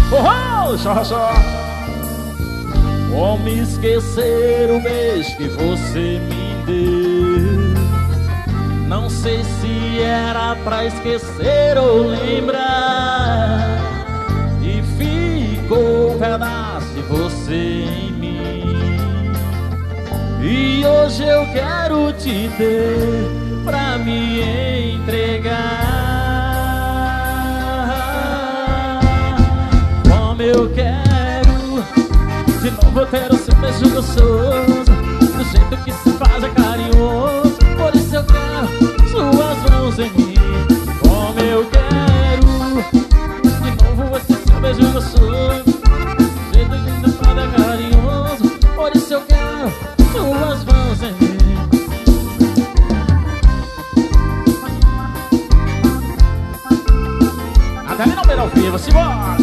Oh, só. Como esquecer o beijo que você me deu? Não sei se era pra esquecer ou lembrar. E ficou um pedaço de você em mim. E hoje eu quero te ter pra me entregar. Como eu quero de novo ter o seu beijo gostoso, do jeito que se faz é carinhoso. Por isso eu quero suas mãos em mim. Como eu quero de novo esse seu beijo gostoso, do jeito que se faz é carinhoso. Por isso eu quero suas mãos em mim. Até ali não beira ao vivo, simbora!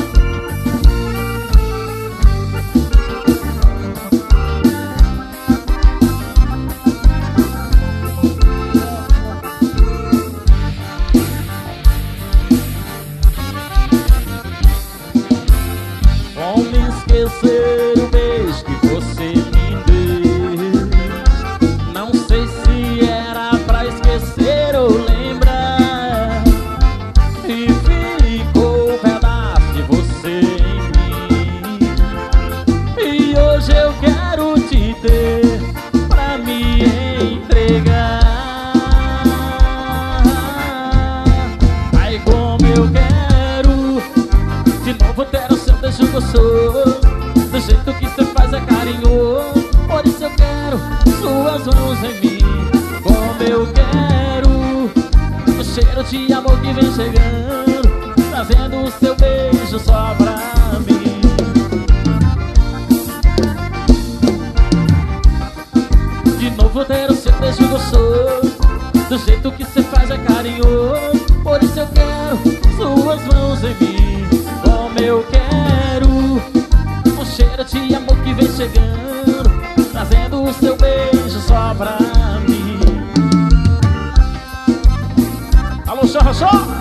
Como esquecer o beijo que você me deu? Não sei se era pra esquecer ou lembrar. E ficou um pedaço de você em mim. E hoje eu quero te ter pra me entregar. Ai, como eu quero de novo ter o seu beijo gostoso, do jeito que cê faz é carinhoso. Por isso eu quero suas mãos em mim. Como eu quero o cheiro de amor que vem chegando, trazendo o seu beijo só pra mim. De novo ter o seu beijo gostoso, do jeito que cê faz é carinhoso. Por isso eu quero suas mãos em mim. Como eu quero o cheiro de amor que vem chegando, trazendo o seu beijo só pra mim. Alô, só.